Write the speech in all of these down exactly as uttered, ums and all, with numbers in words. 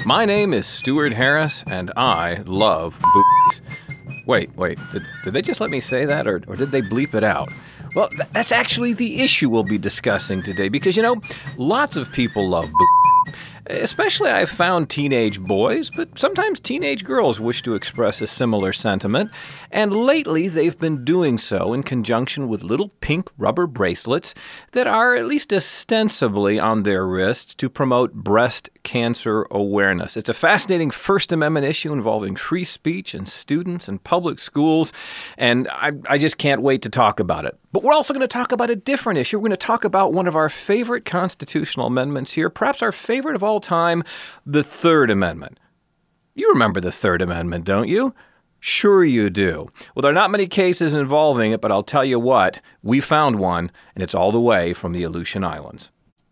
My name is Stuart Harris, and I love boobies. Wait, wait, did, did they just let me say that, or, or did they bleep it out? Well, th- that's actually the issue we'll be discussing today, because, you know, lots of people love boobies. Especially, I've found teenage boys, but sometimes teenage girls wish to express a similar sentiment, and lately they've been doing so in conjunction with little pink rubber bracelets that are at least ostensibly on their wrists to promote breast cancer awareness. It's a fascinating First Amendment issue involving free speech and students and public schools, and I, I just can't wait to talk about it. But we're also going to talk about a different issue. We're going to talk about one of our favorite constitutional amendments here, perhaps our favorite of all time, the Third Amendment. You remember the Third Amendment, don't you? Sure you do. Well, there are not many cases involving it, but I'll tell you what, we found one, and it's all the way from the Aleutian Islands.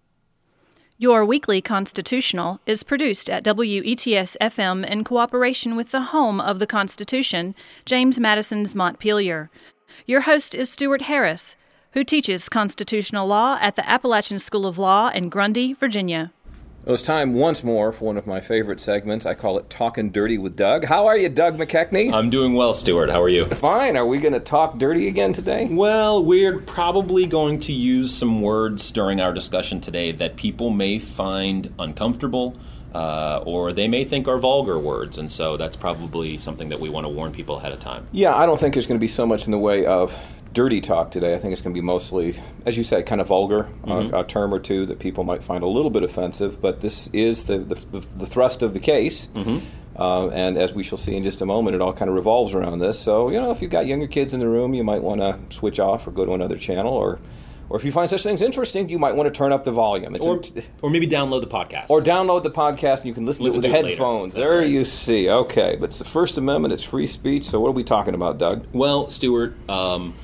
Your weekly Constitutional is produced at W E T S F M in cooperation with the home of the Constitution, James Madison's Montpelier. Your host is Stuart Harris, who teaches constitutional law at the Appalachian School of Law in Grundy, Virginia. Well, it's time once more for one of my favorite segments. I call it Talking Dirty with Doug. How are you, Doug McKechnie? I'm doing well, Stuart. How are you? Fine. Are we going to talk dirty again today? Well, we're probably going to use some words during our discussion today that people may find uncomfortable, uh, or they may think are vulgar words, and so that's probably something that we want to warn people ahead of time. Yeah, I don't think there's going to be so much in the way of dirty talk today. I think it's going to be mostly, as you say, kind of vulgar, mm-hmm. uh, a term or two that people might find a little bit offensive, but this is the the, the, the thrust of the case. Mm-hmm. Uh, and as we shall see in just a moment, it all kind of revolves around this. So, you know, if you've got younger kids in the room, you might want to switch off or go to another channel, or or if you find such things interesting, you might want to turn up the volume. It's or, a, or maybe download the podcast. Or download the podcast and you can listen, listen to it with to headphones. There right. You you see. Okay, but it's the First Amendment, it's free speech, so what are we talking about, Doug? Well, Stuart, um,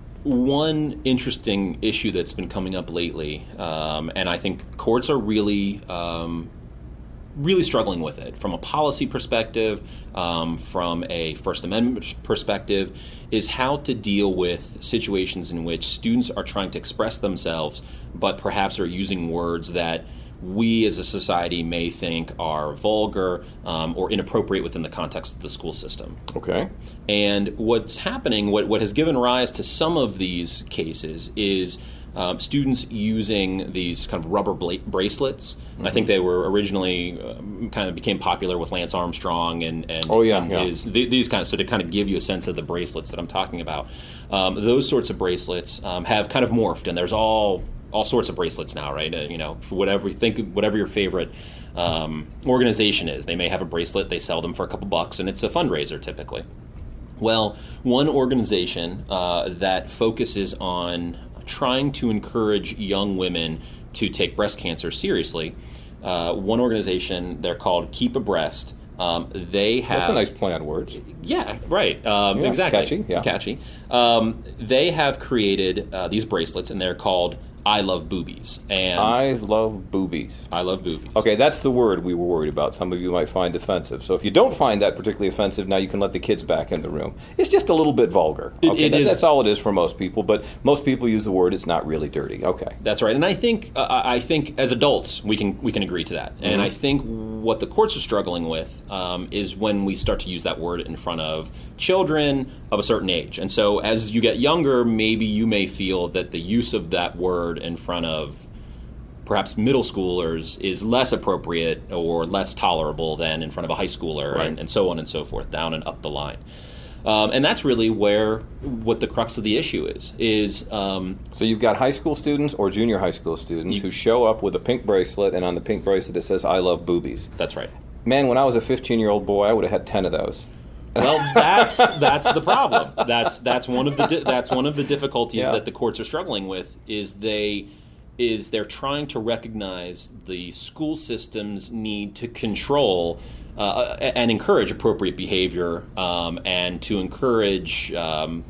one interesting issue that's been coming up lately, um, and I think courts are really, um, really struggling with it from a policy perspective, um, from a First Amendment perspective, is how to deal with situations in which students are trying to express themselves, but perhaps are using words that we as a society may think are vulgar um, or inappropriate within the context of the school system. Okay. And what's happening, what, what has given rise to some of these cases is um, students using these kind of rubber bla- bracelets. Mm-hmm. I think they were originally um, kind of became popular with Lance Armstrong and, and, oh, yeah, and yeah. his, th- these kind of, so to kind of give you a sense of the bracelets that I'm talking about. Um, those sorts of bracelets um, have kind of morphed, and there's all all sorts of bracelets now, right? Uh, you know, for whatever you think, whatever your favorite um, organization is, they may have a bracelet. They sell them for a couple bucks, and it's a fundraiser typically. Well, one organization uh, that focuses on trying to encourage young women to take breast cancer seriously, uh, one organization, they're called Keep Abreast. Um, they have That's a nice play on words. Yeah, right. Um, yeah, exactly. Catchy. Yeah. Catchy. Um, they have created uh, these bracelets, and they're called I Love Boobies. And I love boobies. I love boobies. Okay, that's the word we were worried about. Some of you might find offensive. So if you don't find that particularly offensive, now you can let the kids back in the room. It's just a little bit vulgar. It, okay, it that, is. That's all it is for most people. But most people use the word. It's not really dirty. Okay, that's right. And I think uh, I think as adults we can we can agree to that. Mm-hmm. And I think what the courts are struggling with um, is when we start to use that word in front of children of a certain age. And so as you get younger, maybe you may feel that the use of that word in front of perhaps middle schoolers is less appropriate or less tolerable than in front of a high schooler, right. and, and so on and so forth, down and up the line. Um, and that's really where what the crux of the issue is. Is um, so you've got high school students or junior high school students you, who show up with a pink bracelet, and on the pink bracelet it says, I love boobies. That's right. Man, when I was a fifteen-year-old boy, I would have had ten of those. Well, that's that's the problem. That's that's one of the di- that's one of the difficulties yeah. that the courts are struggling with. Is they is they're trying to recognize the school system's need to control uh, and encourage appropriate behavior, um, and to encourage um,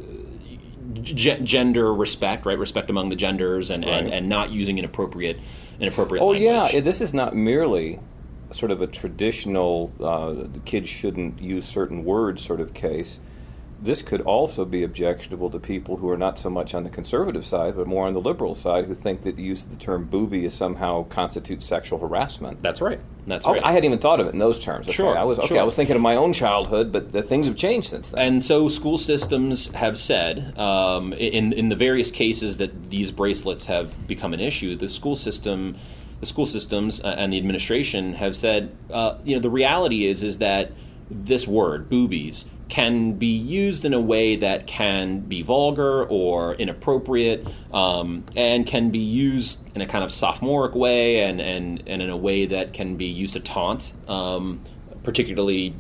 g- gender respect, right? Respect among the genders, and, right. and, and not using inappropriate inappropriate oh, language. yeah, this is not merely sort of a traditional uh, the kids shouldn't use certain words sort of case. this could also be objectionable to people who are not so much on the conservative side, but more on the liberal side, who think that the use of the term booby is somehow constitutes sexual harassment. That's right. That's oh, right. I hadn't even thought of it in those terms. Okay. Sure. I was okay. Sure. I was thinking of my own childhood, but the things have changed since then. And so school systems have said, um, in in the various cases that these bracelets have become an issue, the school system, the school systems uh, and the administration have said, uh, you know, the reality is is that this word, boobies, can be used in a way that can be vulgar or inappropriate, um, and can be used in a kind of sophomoric way, and, and, and in a way that can be used to taunt, um, particularly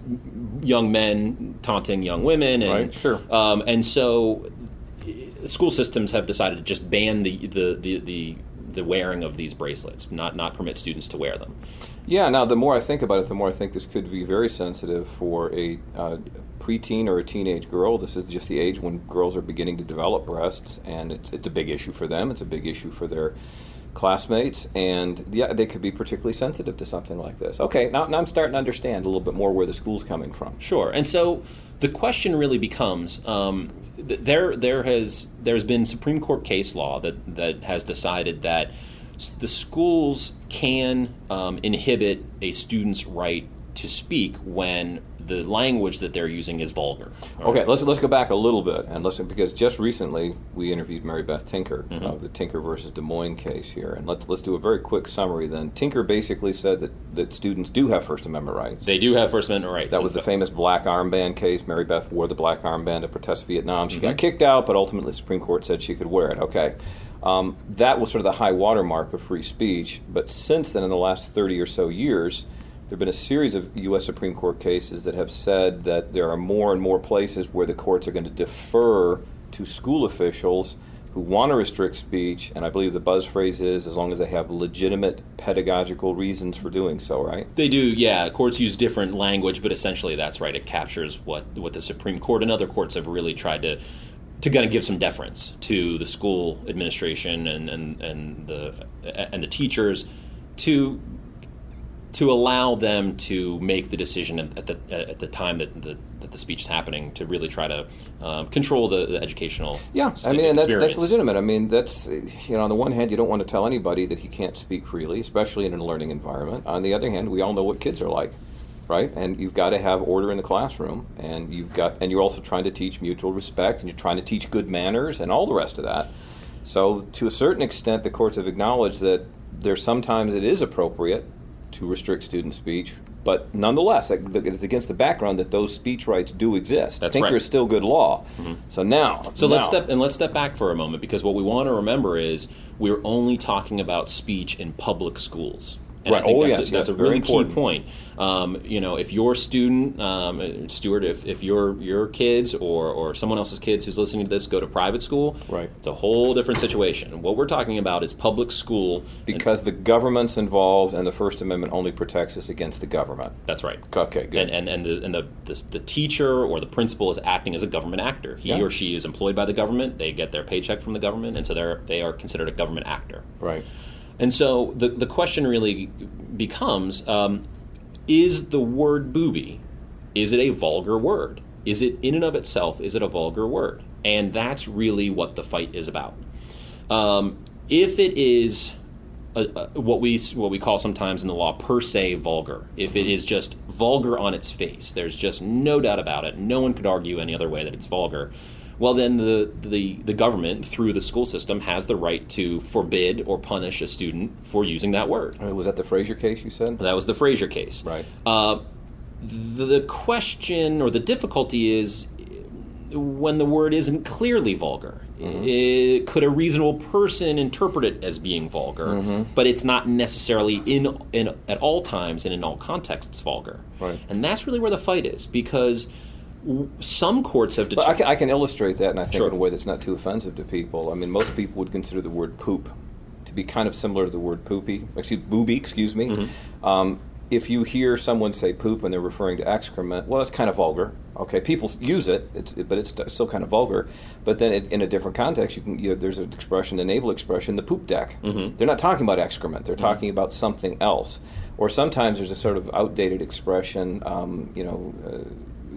young men taunting young women. And, right, sure. Um, and so school systems have decided to just ban the, the, the, the, the wearing of these bracelets, not, not permit students to wear them. Yeah, now the more I think about it, the more I think this could be very sensitive for a uh, preteen or a teenage girl. This is just the age when girls are beginning to develop breasts, and it's it's a big issue for them. It's a big issue for their classmates, and yeah, they could be particularly sensitive to something like this. Okay, now, now I'm starting to understand a little bit more where the school's coming from. Sure, and so the question really becomes, um, th- there there has there's been Supreme Court case law that that has decided that the schools can um, inhibit a student's right to speak when the language that they're using is vulgar. Okay, right? let's let's go back a little bit and listen, because just recently we interviewed Mary Beth Tinker mm-hmm. of the Tinker versus Des Moines case here, and let's let's do a very quick summary. Then Tinker basically said that, that students do have First Amendment rights. They do have First Amendment rights. That was the famous black armband case. Mary Beth wore the black armband to protest Vietnam. She mm-hmm. got kicked out, but ultimately the Supreme Court said she could wear it. Okay. Um, that was sort of the high watermark of free speech, but since then, in the last thirty or so years, there have been a series of U S Supreme Court cases that have said that there are more and more places where the courts are going to defer to school officials who want to restrict speech, and I believe the buzz phrase is, as long as they have legitimate pedagogical reasons for doing so, right? They do, yeah. Courts use different language, but essentially that's right. It captures what, what the Supreme Court and other courts have really tried to to kind of give some deference to the school administration and, and, and the and the teachers to to allow them to make the decision at the at the time that the that the speech is happening, to really try to um, control the, the educational yeah I mean and that's that's legitimate. I mean, that's, you know, on the one hand, you don't want to tell anybody that he can't speak freely, especially in a learning environment. On the other hand, we all know what kids are like. Right, and you've got to have order in the classroom, and you've got, and you're also trying to teach mutual respect, and you're trying to teach good manners, and all the rest of that. So, to a certain extent, the courts have acknowledged that there's sometimes it is appropriate to restrict student speech, but nonetheless, it's against the background that those speech rights do exist. That's Tinker right. is still good law. Mm-hmm. So now, so now. let's step and let's step back for a moment, because what we want to remember is we're only talking about speech in public schools. And right. I think oh, that's yes, a, that's yes, a really important. key point. Um, you know, if your student, um, Stuart, if, if your your kids or, or someone else's kids who's listening to this go to private school, right. it's a whole different situation. What we're talking about is public school. Because and, the government's involved, and the First Amendment only protects us against the government. That's right. Okay, good. And and, and, the, and the, the the teacher or the principal is acting as a government actor. He yeah. or she is employed by the government. They get their paycheck from the government, and so they're they are considered a government actor. Right. And so the the question really becomes, um, is the word booby, is it a vulgar word? Is it in and of itself, is it a vulgar word? And that's really what the fight is about. Um, if it is a, a, what we what we call sometimes in the law per se vulgar, if it is just vulgar on its face, there's just no doubt about it, no one could argue any other way that it's vulgar, well, then the, the, the government, through the school system, has the right to forbid or punish a student for using that word. Was that the Frazier case you said? That was the Frazier case. Right. Uh, the, the question or the difficulty is when the word isn't clearly vulgar. Mm-hmm. It, could a reasonable person interpret it as being vulgar, mm-hmm. but it's not necessarily in, in at all times and in all contexts vulgar. Right. And that's really where the fight is, because some courts have determined... But I can, I can illustrate that, and I think sure. in a way that's not too offensive to people. I mean, most people would consider the word poop to be kind of similar to the word poopy, excuse, booby, excuse me. Mm-hmm. Um, if you hear someone say poop and they're referring to excrement, well, it's kind of vulgar. Okay, people use it, it's, but it's still kind of vulgar. But then it, in a different context, you can you know, there's an expression, a naval expression, the poop deck. Mm-hmm. They're not talking about excrement. They're mm-hmm. talking about something else. Or sometimes there's a sort of outdated expression, um, you know, uh,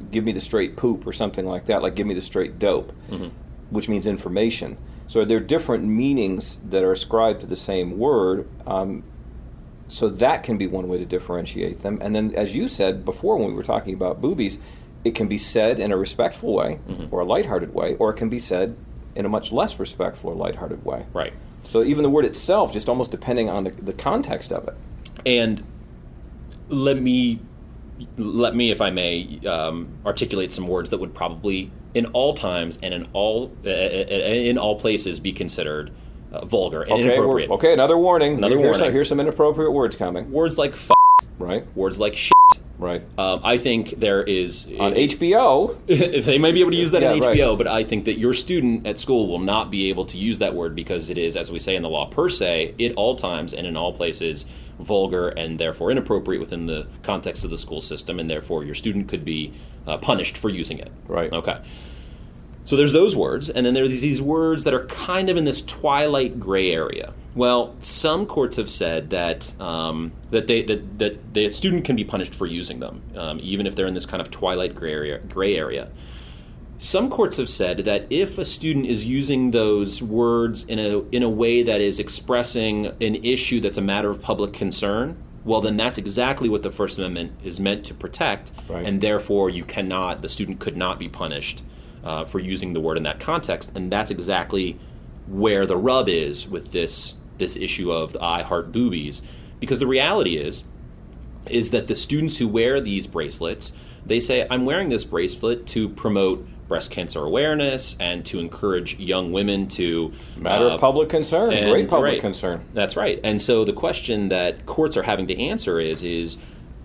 give me the straight poop or something like that, like give me the straight dope, mm-hmm. which means information. So there are different meanings that are ascribed to the same word. Um, so that can be one way to differentiate them. And then, as you said before when we were talking about boobies, it can be said in a respectful way mm-hmm. or a lighthearted way, or it can be said in a much less respectful or lighthearted way. Right. So even the word itself, just almost depending on the, the context of it. And let me, let me, if I may, um, articulate some words that would probably, in all times and in all uh, in all places, be considered uh, vulgar and okay, inappropriate. Okay, another warning. Another here's warning. Some, here's some inappropriate words coming. Words like f***, right? Words like shit. Right. Um, I think there is... On it, H B O. They may be able to use that yeah, on H B O, right. but I think that your student at school will not be able to use that word because it is, as we say in the law per se, at all times and in all places, vulgar and therefore inappropriate within the context of the school system, and therefore your student could be uh, punished for using it. Right. Okay. So there's those words, and then there's these words that are kind of in this twilight gray area. Well, some courts have said that um, that they that, that the student can be punished for using them, um, even if they're in this kind of twilight gray area, gray area. Some courts have said that if a student is using those words in a in a way that is expressing an issue that's a matter of public concern, well, then that's exactly what the First Amendment is meant to protect, right. and therefore you cannot, the student could not be punished Uh, for using the word in that context, and that's exactly where the rub is with this this issue of the I heart boobies, because the reality is is that the students who wear these bracelets, they say, I'm wearing this bracelet to promote breast cancer awareness and to encourage young women to... Matter uh, of public concern, and, great public right, concern. That's right. And so the question that courts are having to answer is, is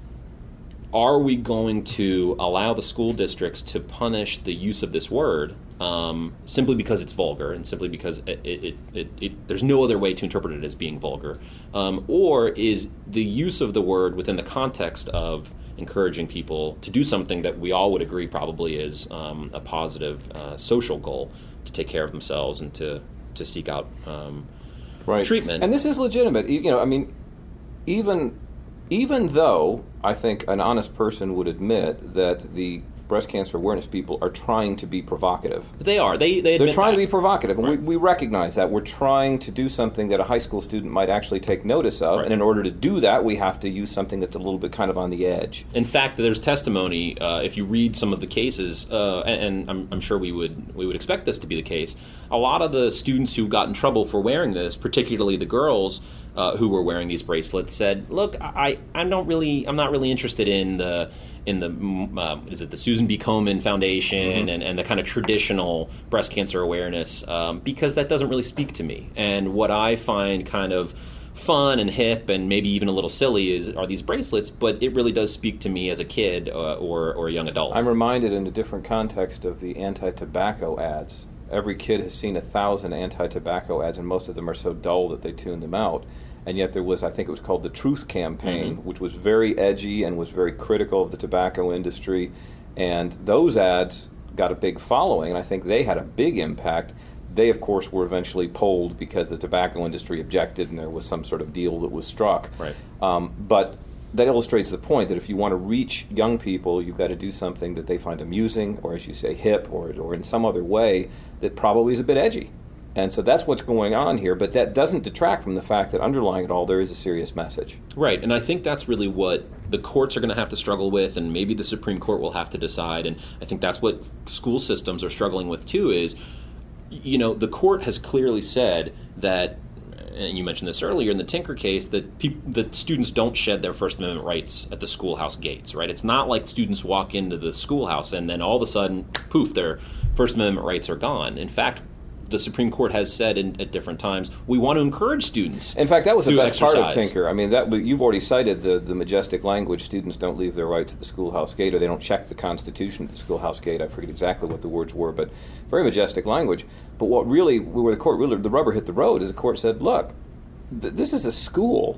are we going to allow the school districts to punish the use of this word um, simply because it's vulgar and simply because it, it, it, it, it, there's no other way to interpret it as being vulgar? Um, or is the use of the word within the context of encouraging people to do something that we all would agree probably is um, a positive uh, social goal, to take care of themselves and to, to seek out um, right. treatment? And this is legitimate. You know, I mean, even... Even though I think an honest person would admit that the breast cancer awareness people are trying to be provocative. They are. They, they They're trying that. to be provocative, and right. we, we recognize that. We're trying to do something that a high school student might actually take notice of, right. and in order to do that, we have to use something that's a little bit kind of on the edge. In fact, there's testimony, uh, if you read some of the cases, uh, and, and I'm, I'm sure we would we would expect this to be the case, a lot of the students who got in trouble for wearing this, particularly the girls, Uh, who were wearing these bracelets, said, "Look, I, I don't really, I'm not really interested in the, in the, um, is it the Susan B. Komen Foundation mm-hmm. and, and the kind of traditional breast cancer awareness um, because that doesn't really speak to me. And what I find kind of fun and hip and maybe even a little silly is are these bracelets, but it really does speak to me as a kid uh, or or a young adult." I'm reminded in a different context of the anti-tobacco ads. Every kid has seen a thousand anti-tobacco ads, and most of them are so dull that they tune them out. And yet there was, I think it was called the Truth Campaign, mm-hmm. which was very edgy and was very critical of the tobacco industry. And those ads got a big following, and I think they had a big impact. They, of course, were eventually pulled because the tobacco industry objected, and there was some sort of deal that was struck. Right. Um, but that illustrates the point that if you want to reach young people, you've got to do something that they find amusing, or as you say, hip, or or in some other way that probably is a bit edgy. And so that's what's going on here, but that doesn't detract from the fact that underlying it all, there is a serious message. Right, and I think that's really what the courts are going to have to struggle with, and maybe the Supreme Court will have to decide, and I think that's what school systems are struggling with too, is, you know, the court has clearly said that, and you mentioned this earlier in the Tinker case, that pe- that students don't shed their First Amendment rights at the schoolhouse gates, right? It's not like students walk into the schoolhouse and then all of a sudden, poof, their First Amendment rights are gone. In fact, the Supreme Court has said in, at different times, we want to encourage students. In fact, that was the best exercise. part of Tinker. I mean, that you've already cited the, the majestic language, students don't leave their rights at the schoolhouse gate, or they don't check the Constitution at the schoolhouse gate. I forget exactly what the words were, but very majestic language. But what really, where the court really, the rubber hit the road, is the court said, look, th- this is a school.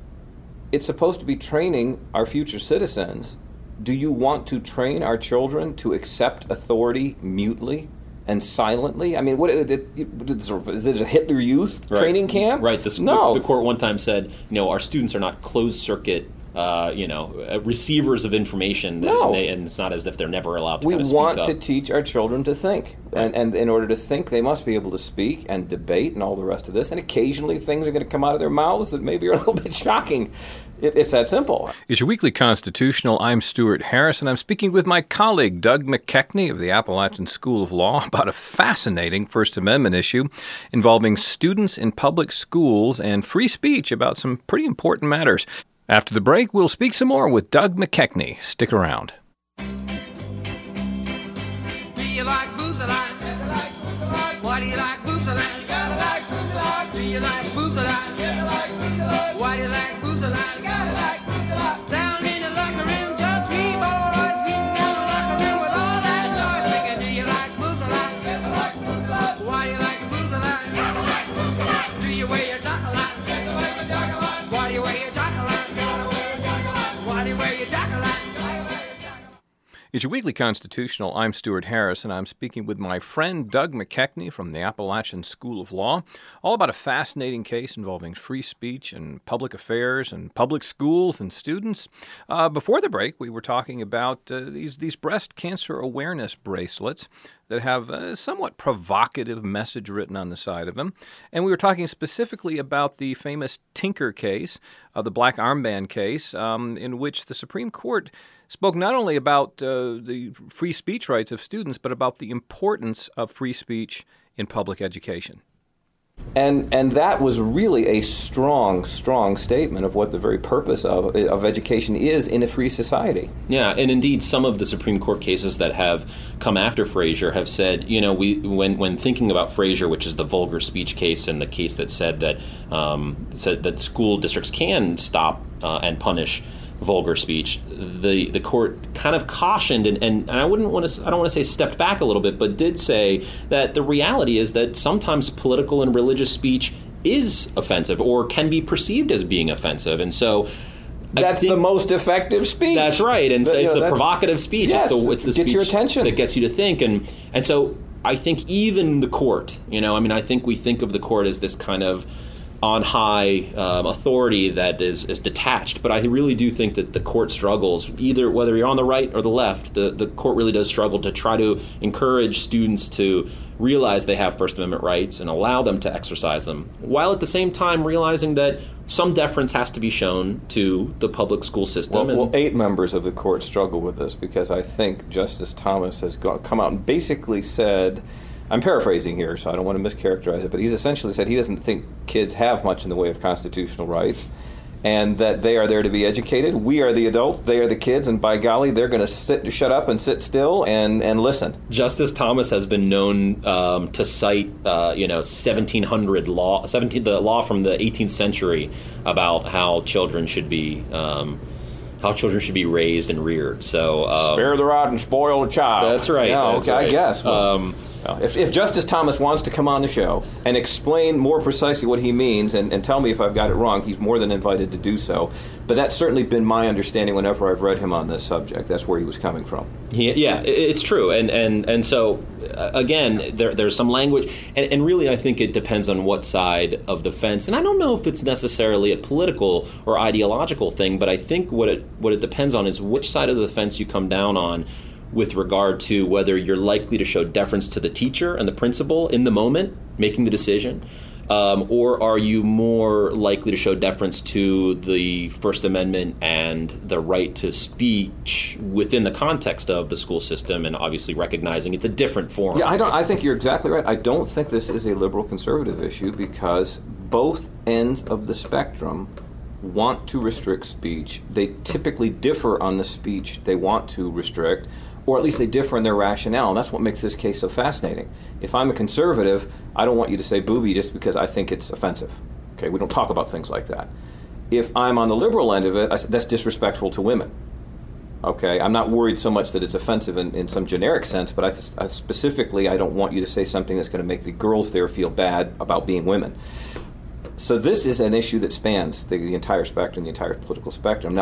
It's supposed to be training our future citizens. Do you want to train our children to accept authority mutely and silently? I mean, what it, it, it, is it a Hitler Youth right. training camp? Right. The, no. The, the court one time said, you know, our students are not closed-circuit uh, you know, uh, receivers of information, that, No. and, they, and it's not as if they're never allowed to We kind of speak want up. to teach our children to think. And, and in order to think, they must be able to speak and debate and all the rest of this. And occasionally things are going to come out of their mouths that maybe are a little bit shocking. It, it's that simple. It's your weekly Constitutional. I'm Stuart Harris, and I'm speaking with my colleague, Doug McKechnie of the Appalachian School of Law, about a fascinating First Amendment issue involving students in public schools and free speech about some pretty important matters. After the break, we'll speak some more with Doug McKechnie. Stick around. Do you like boobs a lot? Yes, I like boobs a lot. Why do you like boobs a lot? You gotta like boobs a lot. Do you like boobs a lot? Yes, I like boobs a lot. Why do you like boobs a lot? You gotta like boobs a lot. Down in the locker room, just me boys getting down the locker room with all that noise singing. Do you like boobs a lot? Yes, I like boobs a lot. Why do you like boobs a lot? You gotta like boobs a lot. Do you wear your jock a lot? Yes, I wear my jock a lot. Why do you wear your jock a lot? Gotta wear your jock a lot. Why do you wear your jock a lot? It's your weekly Constitutional. I'm Stuart Harris, and I'm speaking with my friend Doug McKechnie from the Appalachian School of Law, all about a fascinating case involving free speech and public affairs and public schools and students. Uh, before the break, we were talking about uh, these, these breast cancer awareness bracelets that have a somewhat provocative message written on the side of them. And we were talking specifically about the famous Tinker case, uh, the black armband case, um, in which the Supreme Court spoke not only about uh, the free speech rights of students, but about the importance of free speech in public education. And and that was really a strong, strong statement of what the very purpose of, of education is in a free society. Yeah, and indeed, some of the Supreme Court cases that have come after Frazier have said, you know, we when when thinking about Frazier, which is the vulgar speech case and the case that said that um, said that school districts can stop uh, and punish vulgar speech, the the court kind of cautioned and, and I wouldn't want to I don't want to say stepped back a little bit, but did say that the reality is that sometimes political and religious speech is offensive or can be perceived as being offensive, and so that's think, the most effective speech. That's right, and so the, it's you know, the provocative speech. Yes, it's the, it's the get speech your attention that gets you to think, and and so I think even the court, you know, I mean, I think we think of the court as this kind of on high um, authority that is, is detached. But I really do think that the court struggles, either whether you're on the right or the left, the, the court really does struggle to try to encourage students to realize they have First Amendment rights and allow them to exercise them, while at the same time realizing that some deference has to be shown to the public school system. Well, and, well eight members of the court struggle with this because I think Justice Thomas has gone, come out and basically said, I'm paraphrasing here, so I don't want to mischaracterize it, but he's essentially said he doesn't think kids have much in the way of constitutional rights and that they are there to be educated. We are the adults, they are the kids, and by golly, they're going to sit, shut up and sit still and, and listen. Justice Thomas has been known um, to cite, uh, you know, seventeen hundred law, seventeen the law from the eighteenth century about how children should be um, how children should be raised and reared. So um, spare the rod and spoil the child. That's right. Yeah, that's okay, right. I guess. Well, Um, If, if Justice Thomas wants to come on the show and explain more precisely what he means and, and tell me if I've got it wrong, he's more than invited to do so. But that's certainly been my understanding whenever I've read him on this subject. That's where he was coming from. He, yeah, it- it's true. And and, and so, uh, again, there, there's some language. And, and really, I think it depends on what side of the fence. And I don't know if it's necessarily a political or ideological thing, but I think what it what it depends on is which side of the fence you come down on with regard to whether you're likely to show deference to the teacher and the principal in the moment making the decision, um, or are you more likely to show deference to the First Amendment and the right to speech within the context of the school system, and obviously recognizing it's a different form. Yeah, I don't. I think you're exactly right. I don't think this is a liberal-conservative issue because both ends of the spectrum want to restrict speech. They typically differ on the speech they want to restrict, or at least they differ in their rationale, and that's what makes this case so fascinating. If I'm a conservative, I don't want you to say booby just because I think it's offensive. Okay, we don't talk about things like that. If I'm on the liberal end of it, I, that's disrespectful to women. Okay, I'm not worried so much that it's offensive in, in some generic sense, but I, I specifically, I don't want you to say something that's going to make the girls there feel bad about being women. So this is an issue that spans the, the entire spectrum, the entire political spectrum. Now,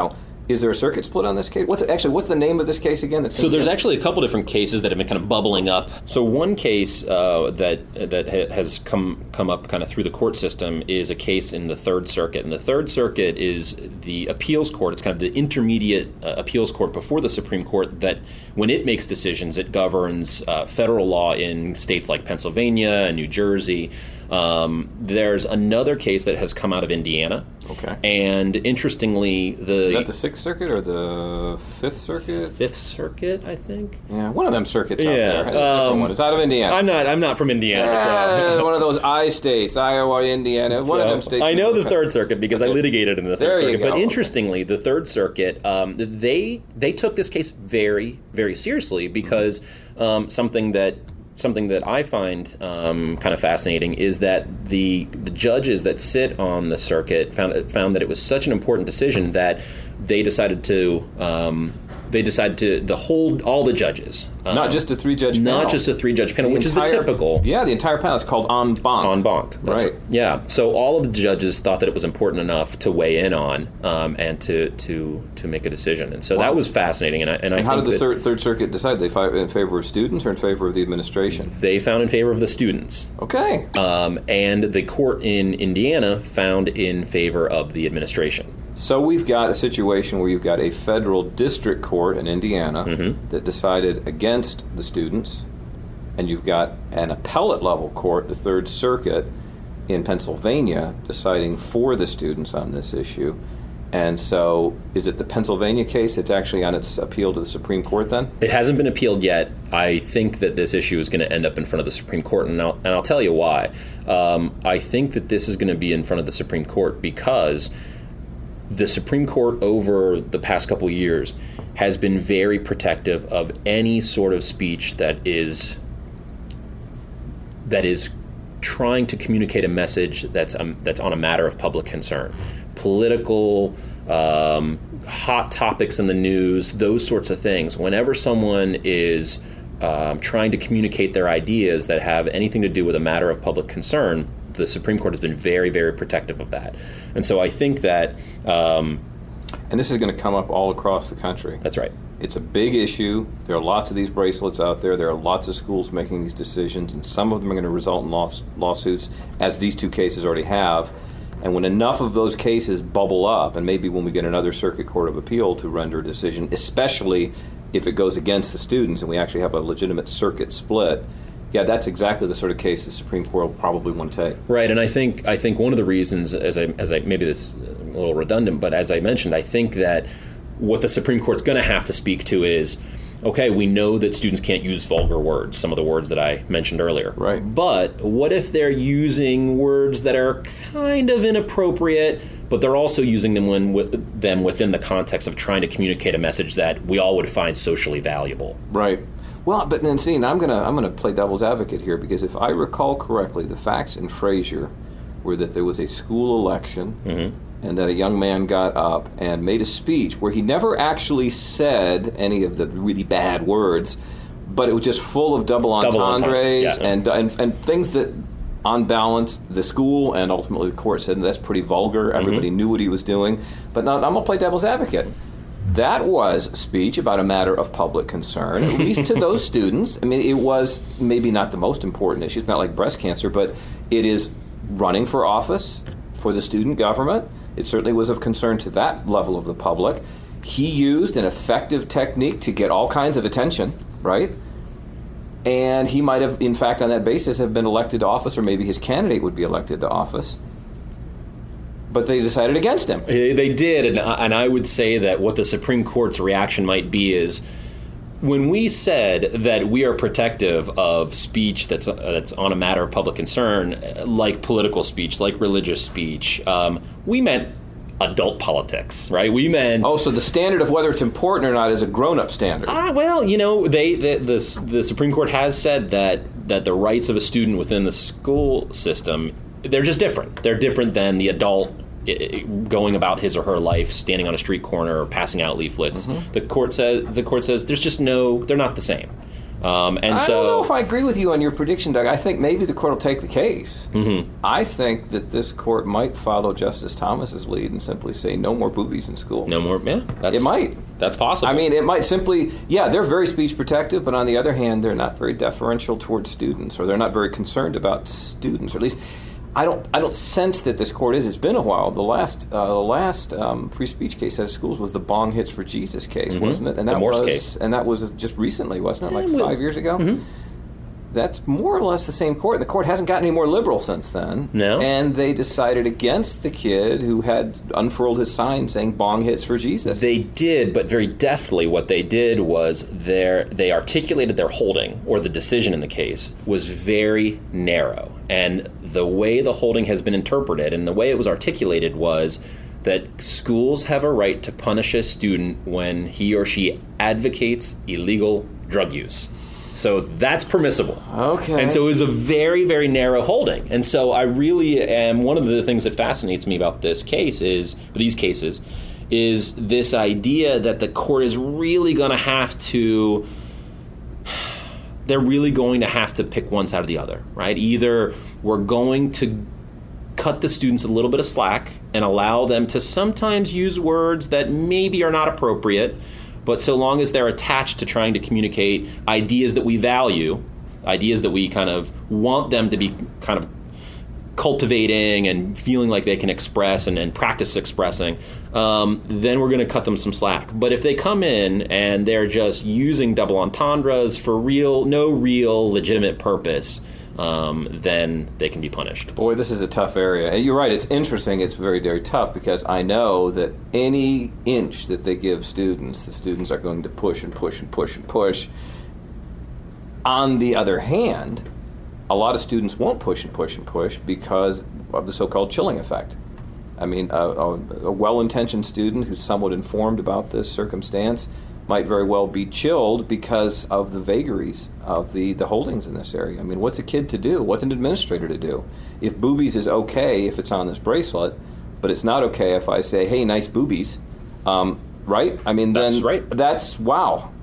Is there a circuit split on this case? What's actually what's the name of this case again? That's So there's actually a couple different cases that have been kind of bubbling up. So one case uh, that that ha- has come come up kind of through the court system is a case in the Third Circuit, and the Third Circuit is the appeals court. It's kind of the intermediate uh, appeals court before the Supreme Court. That when it makes decisions, it governs uh, federal law in states like Pennsylvania and New Jersey. Um, there's another case that has come out of Indiana. Okay. And interestingly, the Is that the Sixth Circuit or the Fifth Circuit? Fifth Circuit, I think. Yeah, one of them circuits out Yeah, there. A different um, one. It's out of Indiana. I'm not. I'm not from Indiana. Uh, so. one of those I states, Iowa, Indiana. One So, of them states. I know the Third Circuit because I litigated in the Third There you Circuit. go. But interestingly, the Third Circuit, um, they they took this case very, very seriously because um, something that something that I find um, kind of fascinating is that the the judges that sit on the circuit found found that it was such an important decision that they decided to. Um, They decided to the hold all the judges, um, Not just a three-judge panel. not just a three-judge panel, The which entire- is the typical. Yeah, the entire panel is called en banc. En banc. That's Right. Yeah. So all of the judges thought that it was important enough to weigh in on um, and to, to to make a decision. And so Wow. that was fascinating. And I, and I And how think did the that third, third Circuit decide? They fight in favor of students or in favor of the administration? they found in favor of the students. Okay. Um, and the court in Indiana found in favor of the administration. So we've got a situation where you've got a federal district court in Indiana Mm-hmm. that decided against the students, and you've got an appellate level court, the Third Circuit in Pennsylvania, deciding for the students on this issue. And so is it the Pennsylvania case that's actually on its appeal to the Supreme Court then? It hasn't been appealed yet. I think that this issue is going to end up in front of the Supreme Court, and I'll, and I'll tell you why. Um, I think that this is going to be in front of the Supreme Court because the Supreme Court over the past couple of years has been very protective of any sort of speech that is that is trying to communicate a message that's um, that's on a matter of public concern, political, um, hot topics in the news, those sorts of things. Whenever someone is um, trying to communicate their ideas that have anything to do with a matter of public concern, the Supreme Court has been very, very protective of that. And so I think that... Um, and this is going to come up all across the country. That's right. It's a big issue. There are lots of these bracelets out there. There are lots of schools making these decisions, and some of them are going to result in law- lawsuits, as these two cases already have. And when enough of those cases bubble up, and maybe when we get another Circuit Court of Appeal to render a decision, especially if it goes against the students and we actually have a legitimate circuit split, yeah, that's exactly the sort of case the Supreme Court will probably want to take. Right, and I think I think one of the reasons, as I as I maybe this is a little redundant, but as I mentioned, I think that what the Supreme Court's going to have to speak to is, okay, we know that students can't use vulgar words, some of the words that I mentioned earlier. Right. But what if they're using words that are kind of inappropriate, but they're also using them when with them within the context of trying to communicate a message that we all would find socially valuable? Right. Well, but then see, I'm gonna I'm gonna play devil's advocate here, because if I recall correctly, the facts in Frazier were that there was a school election, mm-hmm. and that a young man got up and made a speech where he never actually said any of the really bad words, but it was just full of double entendres Double entendres, yeah. and, and and things that, on balance, the school and ultimately the court said that's pretty vulgar. Everybody mm-hmm. knew what he was doing. But now I'm gonna play devil's advocate. That was speech about a matter of public concern, at least to those students. I mean, it was maybe not the most important issue. It's not like breast cancer, but it is running for office for the student government. It certainly was of concern to that level of the public. He used an effective technique to get all kinds of attention, right? And he might have, in fact, on that basis, have been elected to office, or maybe his candidate would be elected to office. But they decided against him. They did, and, and I would say that what the Supreme Court's reaction might be is, when we said that we are protective of speech that's uh, that's on a matter of public concern, like political speech, like religious speech, um, we meant adult politics, right? We meant... Oh, so the standard of whether it's important or not is a grown-up standard. Ah, well, you know, they the, the the Supreme Court has said that that the rights of a student within the school system, they're just different. They're different than the adult going about his or her life, standing on a street corner or passing out leaflets. Mm-hmm. The court says the court says there's just no, they're not the same. Um, and I so, don't know if I agree with you on your prediction, Doug. I think maybe the court will take the case. Mm-hmm. I think that this court might follow Justice Thomas's lead and simply say no more boobies in school. No more, yeah. That's, it might. That's possible. I mean, it might simply, yeah, they're very speech protective, but on the other hand, they're not very deferential towards students, or they're not very concerned about students, or at least I don't I don't sense that this court is. It's been a while. The last uh, the last um, free speech case out of schools was the Bong Hits for Jesus case, mm-hmm. wasn't it? And the that Morse was case. And that was just recently, wasn't it? Like Yeah, five years ago? Mm-hmm. That's more or less the same court. The court hasn't gotten any more liberal since then. No. And they decided against the kid who had unfurled his sign saying Bong Hits for Jesus. They did, but very deftly what they did was their, they articulated their holding, or the decision in the case, was very narrow. And the way the holding has been interpreted and the way it was articulated was that schools have a right to punish a student when he or she advocates illegal drug use. So that's permissible. Okay. And so it was a very, very narrow holding. And so I really am, one of the things that fascinates me about this case is, these cases, is this idea that the court is really going to have to, they're really going to have to pick one side or the other, right? Either we're going to cut the students a little bit of slack and allow them to sometimes use words that maybe are not appropriate, but so long as they're attached to trying to communicate ideas that we value, ideas that we kind of want them to be kind of cultivating and feeling like they can express and, and practice expressing, um, then we're going to cut them some slack. But if they come in and they're just using double entendres for real, no real legitimate purpose, um, then they can be punished. Boy, this is a tough area. And you're right, it's interesting, it's very, very tough, because I know that any inch that they give students, the students are going to push and push and push and push. On the other hand, a lot of students won't push and push and push because of the so-called chilling effect. I mean, a, a, a well-intentioned student who's somewhat informed about this circumstance might very well be chilled because of the vagaries of the, the holdings in this area. I mean, what's a kid to do? What's an administrator to do? If boobies is okay if it's on this bracelet, but it's not okay if I say, hey, nice boobies, um, right? I mean, then That's right. That's, wow.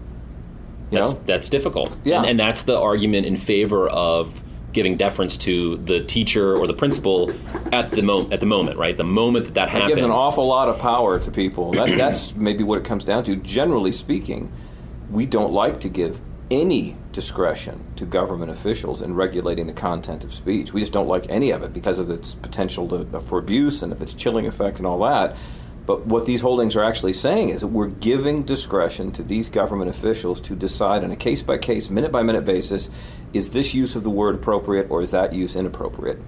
You That's know? that's difficult. Yeah. And, and that's the argument in favor of giving deference to the teacher or the principal at the moment. At the moment, right? The moment that that It happens, gives an awful lot of power to people. That, that's maybe what it comes down to. Generally speaking, we don't like to give any discretion to government officials in regulating the content of speech. We just don't like any of it because of its potential to, for abuse and of its chilling effect and all that. But what these holdings are actually saying is that we're giving discretion to these government officials to decide on a case-by-case, minute-by-minute basis, is this use of the word appropriate or is that use inappropriate?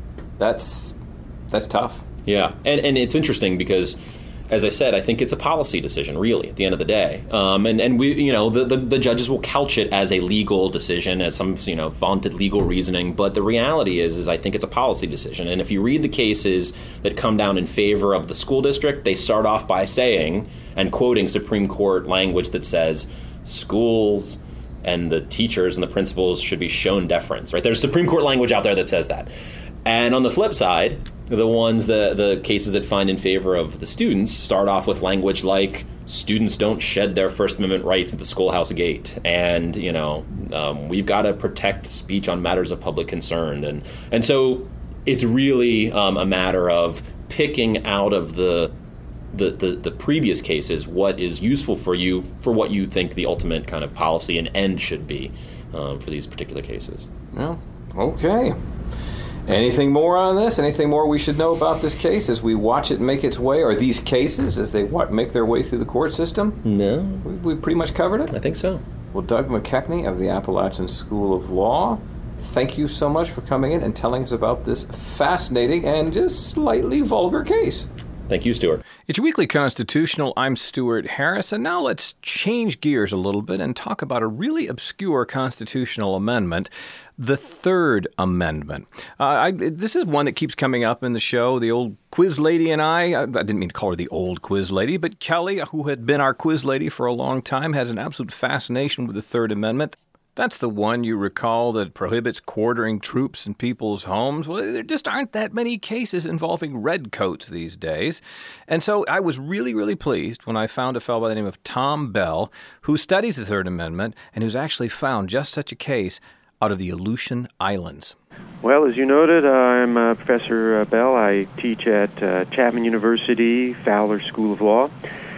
That's that's tough. Yeah, and and it's interesting because, as I said, I think it's a policy decision, really, at the end of the day. Um, and, and we, you know, the, the, the judges will couch it as a legal decision, as some, you know, vaunted legal reasoning. But the reality is, is I think it's a policy decision. And if you read the cases that come down in favor of the school district, they start off by saying, and quoting Supreme Court language that says, schools and the teachers and the principals should be shown deference, right? There's Supreme Court language out there that says that. And on the flip side, the ones, the, the cases that find in favor of the students start off with language like students don't shed their First Amendment rights at the schoolhouse gate. And, you know, um, we've got to protect speech on matters of public concern. And, and so it's really um, a matter of picking out of the, the, the, the previous cases what is useful for you for what you think the ultimate kind of policy and end should be um, for these particular cases. Well, okay. Anything more on this? Anything more we should know about this case as we watch it make its way, or these cases as they wa- make their way through the court system? No. We, we pretty much covered it? I think so. Well, Doug McKechnie of the Appalachian School of Law, thank you so much for coming in and telling us about this fascinating and just slightly vulgar case. Thank you, Stuart. It's your Weekly Constitutional. I'm Stuart Harris, and now let's change gears a little bit and talk about a really obscure constitutional amendment, the Third Amendment. Uh, I, this is one that keeps coming up in the show. The old quiz lady and I, I didn't mean to call her the old quiz lady, but Kelly, who had been our quiz lady for a long time, has an absolute fascination with the Third Amendment. That's the one you recall that prohibits quartering troops in people's homes. Well, there just aren't that many cases involving redcoats these days. And so I was really, really pleased when I found a fellow by the name of Tom Bell, who studies the Third Amendment and who's actually found just such a case out of the Aleutian Islands. Well, as you noted, uh, I'm uh, Professor uh, Bell. I teach at uh, Chapman University, Fowler School of Law.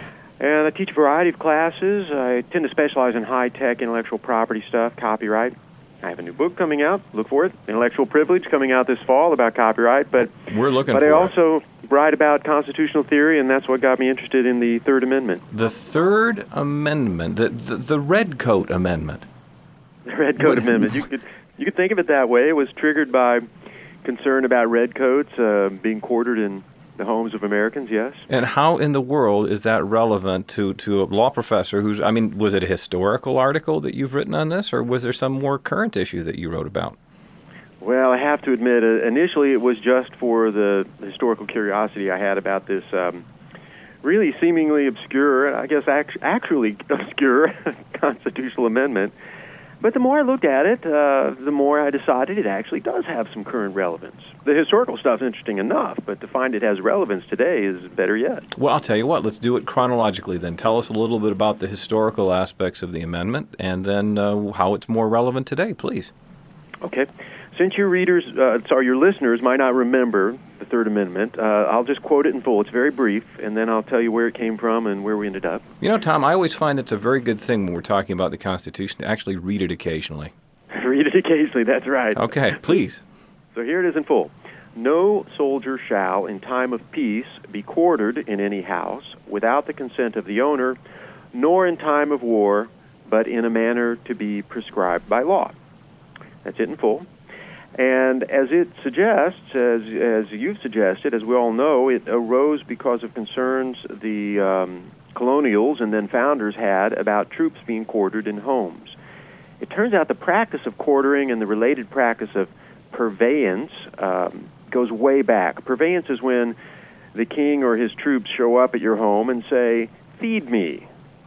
And I teach a variety of classes. I tend to specialize in high-tech intellectual property stuff, copyright. I have a new book coming out. Look for it. Intellectual Privilege, coming out this fall about copyright. But we're looking but for I it. also write about constitutional theory, and that's what got me interested in the Third Amendment. The Third Amendment, the the, the Redcoat Amendment. The Redcoat Amendment. You could you could think of it that way. It was triggered by concern about redcoats uh, being quartered in the homes of Americans, yes. And how in the world is that relevant to, to a law professor who's, I mean, was it a historical article that you've written on this, or was there some more current issue that you wrote about? Well, I have to admit, uh, initially it was just for the historical curiosity I had about this um, really seemingly obscure, I guess act- actually obscure constitutional amendment. But the more I looked at it, uh, the more I decided it actually does have some current relevance. The historical stuff's interesting enough, but to find it has relevance today is better yet. Well, I'll tell you what, let's do it chronologically then. Tell us a little bit about the historical aspects of the amendment and then uh, how it's more relevant today, please. Okay. Since your readers, uh, sorry, your listeners might not remember the Third Amendment, uh, I'll just quote it in full. It's very brief, and then I'll tell you where it came from and where we ended up. You know, Tom, I always find it's a very good thing when we're talking about the Constitution to actually read it occasionally. Read it occasionally, that's right. Okay, please. So here it is in full. No soldier shall, in time of peace, be quartered in any house without the consent of the owner, nor in time of war, but in a manner to be prescribed by law. That's it in full. And as it suggests, as as you've suggested, as we all know, it arose because of concerns the um, colonials and then founders had about troops being quartered in homes. It turns out the practice of quartering and the related practice of purveyance um, goes way back. Purveyance is when the king or his troops show up at your home and say, "Feed me,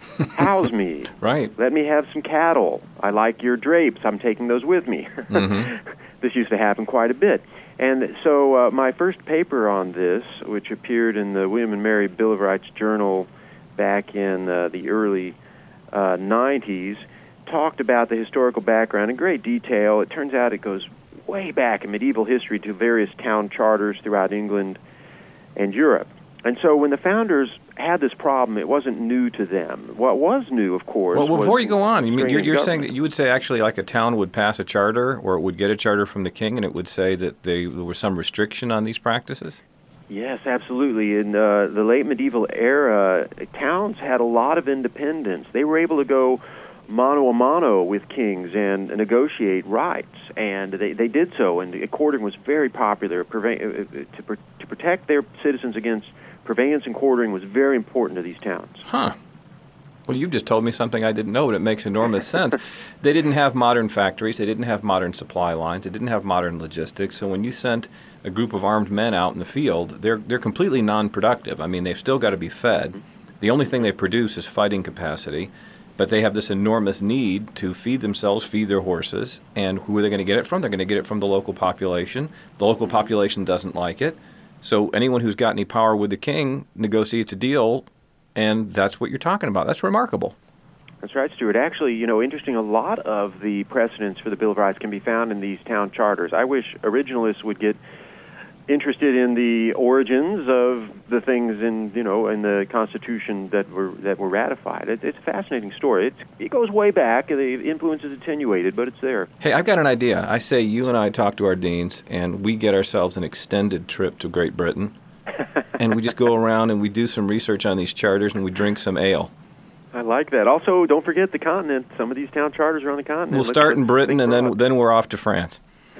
house me, right. Let me have some cattle. I like your drapes. I'm taking those with me." Mm-hmm. This used to happen quite a bit. And so uh, my first paper on this, which appeared in the William and Mary Bill of Rights Journal back in uh, the early uh, nineties, talked about the historical background in great detail. It turns out it goes way back in medieval history to various town charters throughout England and Europe. And so when the founders had this problem, it wasn't new to them. What was new, of course, well, before was you go on, you mean, you're, you're saying government. that you would say actually like a town would pass a charter or it would get a charter from the king and it would say that they, there was some restriction on these practices? Yes, absolutely. In uh, the late medieval era, towns had a lot of independence. They were able to go mano a mano with kings and negotiate rights, and they, they did so, and quartering was very popular. Purve- to, pr- to protect their citizens against purveyance and quartering was very important to these towns. Huh. Well, you just told me something I didn't know, but it makes enormous sense. They didn't have modern factories. They didn't have modern supply lines. They didn't have modern logistics. So when you sent a group of armed men out in the field, they're they're completely non-productive. I mean, they've still got to be fed. Mm-hmm. The only thing they produce is fighting capacity, but they have this enormous need to feed themselves, feed their horses. And who are they going to get it from? They're going to get it from the local population. The local mm-hmm. population doesn't like it. So anyone who's got any power with the king negotiates a deal, and that's what you're talking about. That's remarkable. That's right, Stuart. Actually, you know, interesting, a lot of the precedents for the Bill of Rights can be found in these town charters. I wish originalists would get interested in the origins of the things in, you know, in the Constitution that were that were ratified. It, it's a fascinating story. It's, it goes way back. The influence is attenuated, but it's there. Hey, I've got an idea. I say you and I talk to our deans, and we get ourselves an extended trip to Great Britain, and we just go around and we do some research on these charters, and we drink some ale. I like that. Also, don't forget the continent. Some of these town charters are on the continent. We'll Let's start in Britain, and then broad. then we're off to France.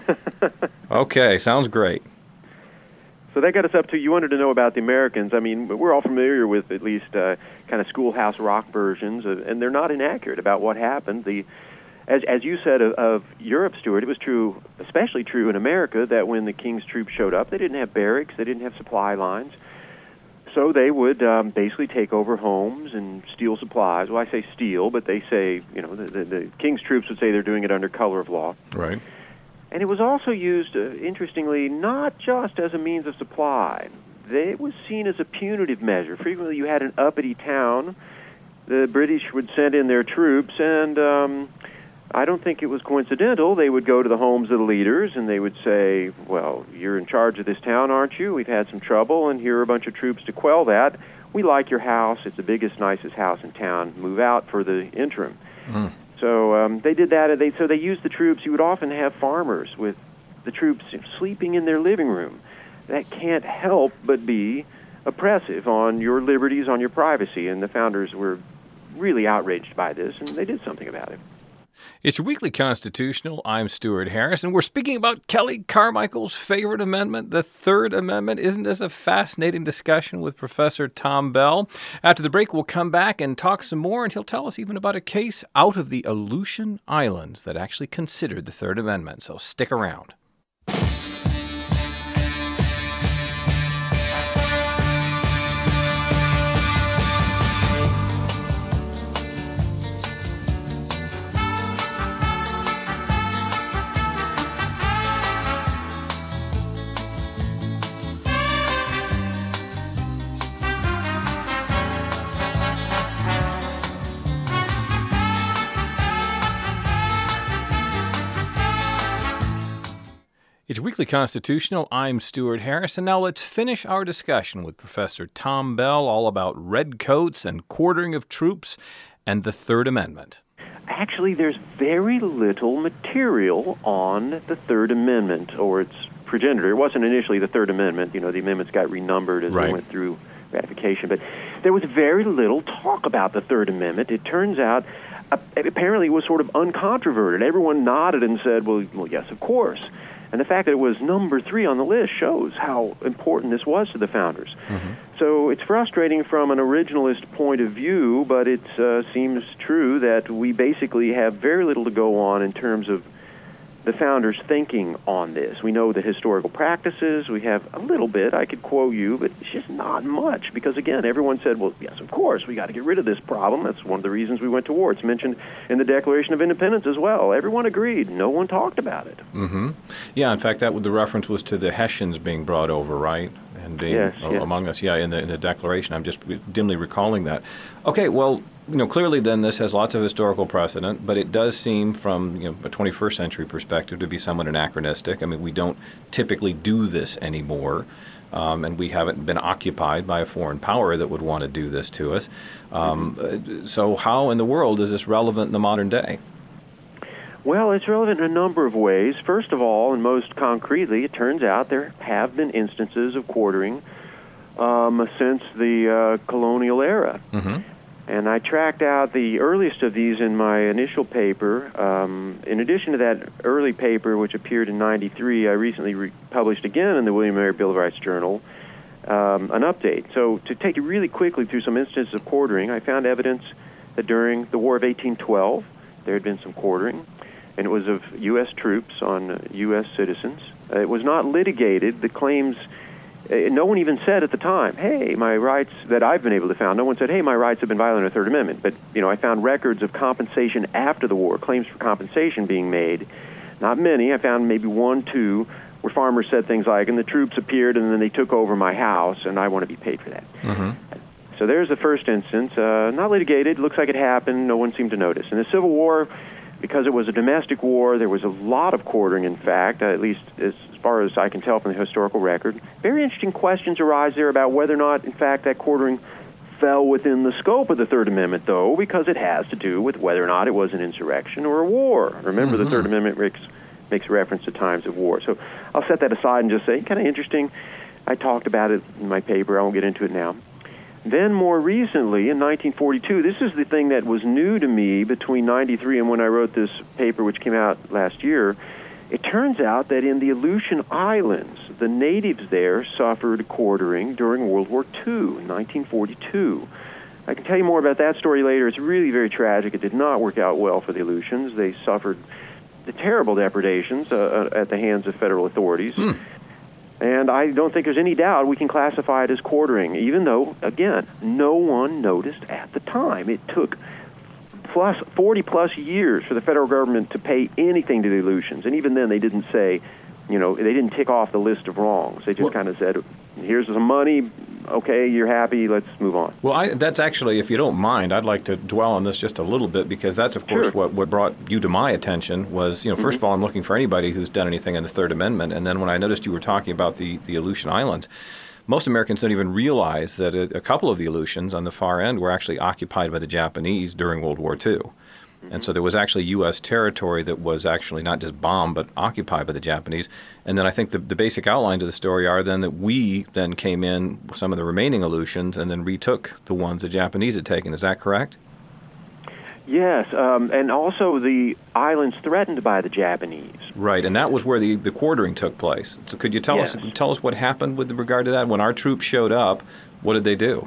Okay, sounds great. So that got us up to, you wanted to know about the Americans. I mean, we're all familiar with at least uh, kind of schoolhouse rock versions, of, and they're not inaccurate about what happened. The, as, as you said of, of Europe, Stuart, it was true, especially true in America, that when the king's troops showed up, they didn't have barracks, they didn't have supply lines. so they would um, basically take over homes and steal supplies. Well, I say steal, but they say, you know, the, the, the king's troops would say they're doing it under color of law. Right. And it was also used, uh, interestingly, not just as a means of supply. They, it was seen as a punitive measure. Frequently you had an uppity town. The British would send in their troops, and um, I don't think it was coincidental. They would go to the homes of the leaders, and they would say, well, you're in charge of this town, aren't you? We've had some trouble, and here are a bunch of troops to quell that. We like your house. It's the biggest, nicest house in town. Move out for the interim. Mm. So um, they did that. And they, so they used the troops. You would often have farmers with the troops sleeping in their living room. That can't help but be oppressive on your liberties, on your privacy. And the founders were really outraged by this, and they did something about it. It's Weekly Constitutional. I'm Stuart Harris, and we're speaking about Kelly Carmichael's favorite amendment, the Third Amendment. Isn't this a fascinating discussion with Professor Tom Bell? After the break, we'll come back and talk some more, and he'll tell us even about a case out of the Aleutian Islands that actually considered the Third Amendment. So stick around. It's Weekly Constitutional. I'm Stuart Harris, and now let's finish our discussion with Professor Tom Bell all about redcoats and quartering of troops and the Third Amendment. Actually, there's very little material on the Third Amendment or its progenitor. It wasn't initially the Third Amendment. You know, the amendments got renumbered as right. we went through ratification. But there was very little talk about the Third Amendment. It turns out, uh, apparently, it was sort of uncontroverted. Everyone nodded and said, well, well, yes, of course. And the fact that it was number three on the list shows how important this was to the founders. Mm-hmm. So it's frustrating from an originalist point of view, but it uh, seems true that we basically have very little to go on in terms of the founders' thinking on this. We know the historical practices. We have a little bit. I could quote you, but it's just not much because, again, everyone said, well, yes, of course, we got to get rid of this problem. That's one of the reasons we went to war. It's mentioned in the Declaration of Independence as well. Everyone agreed. No one talked about it. Mm-hmm. Yeah, in fact, that the reference was to the Hessians being brought over, right? And being yes, uh, yes. among us, yeah, in the, in the Declaration. I'm just dimly recalling that. Okay, well, you know, clearly then this has lots of historical precedent, but it does seem from, you know, a twenty-first century perspective to be somewhat anachronistic. I mean, we don't typically do this anymore, um, and we haven't been occupied by a foreign power that would want to do this to us. Um, mm-hmm. So how in the world is this relevant in the modern day? Well, it's relevant in a number of ways. First of all, and most concretely, it turns out there have been instances of quartering um, since the uh, colonial era. Mm-hmm. And I tracked out the earliest of these in my initial paper. Um, in addition to that early paper, which appeared in ninety-three, I recently re- published again in the William and Mary Bill of Rights Journal um, an update. So to take you really quickly through some instances of quartering, I found evidence that during the War of eighteen twelve, there had been some quartering, and it was of U S troops on uh, U S citizens. Uh, it was not litigated. The claims... No one even said at the time, hey, my rights that I've been able to found, no one said, hey, my rights have been violated in the Third Amendment. But, you know, I found records of compensation after the war, claims for compensation being made. Not many. I found maybe one, two, where farmers said things like, and the troops appeared and then they took over my house and I want to be paid for that. Mm-hmm. So there's the first instance. Uh, not litigated. Looks like it happened. No one seemed to notice. In the Civil War, because it was a domestic war, there was a lot of quartering, in fact, uh, at least as far as I can tell from the historical record. Very interesting questions arise there about whether or not, in fact, that quartering fell within the scope of the Third Amendment, though, because it has to do with whether or not it was an insurrection or a war. Remember, mm-hmm. the Third Amendment makes, makes reference to times of war. So I'll set that aside and just say, kind of interesting. I talked about it in my paper. I won't get into it now. Then more recently, in nineteen forty-two, this is the thing that was new to me between ninety-three and when I wrote this paper, which came out last year. It turns out that in the Aleutian Islands, the natives there suffered quartering during World War Two in nineteen forty-two. I can tell you more about that story later. It's really very tragic. It did not work out well for the Aleutians. They suffered the terrible depredations uh, at the hands of federal authorities. Hmm. And I don't think there's any doubt we can classify it as quartering, even though, again, no one noticed at the time. It took plus forty-plus years for the federal government to pay anything to the Aleutians. And even then, they didn't say, you know, they didn't tick off the list of wrongs. They just well, kind of said, here's some money, okay, you're happy, let's move on. Well, I, that's actually, if you don't mind, I'd like to dwell on this just a little bit, because that's, of course, sure. what, what brought you to my attention was, you know, first mm-hmm. of all, I'm looking for anybody who's done anything in the Third Amendment, and then when I noticed you were talking about the, the Aleutian Islands, most Americans don't even realize that a, a couple of the Aleutians on the far end were actually occupied by the Japanese during World War Two. And so there was actually U S territory that was actually not just bombed, but occupied by the Japanese. And then I think the, the basic outlines of the story are then that we then came in, some of the remaining Aleutians, and then retook the ones the Japanese had taken. Is that correct? Yes, um, and also the islands threatened by the Japanese. Right, and that was where the, the quartering took place. So could you tell yes. us tell us what happened with regard to that? When our troops showed up, what did they do?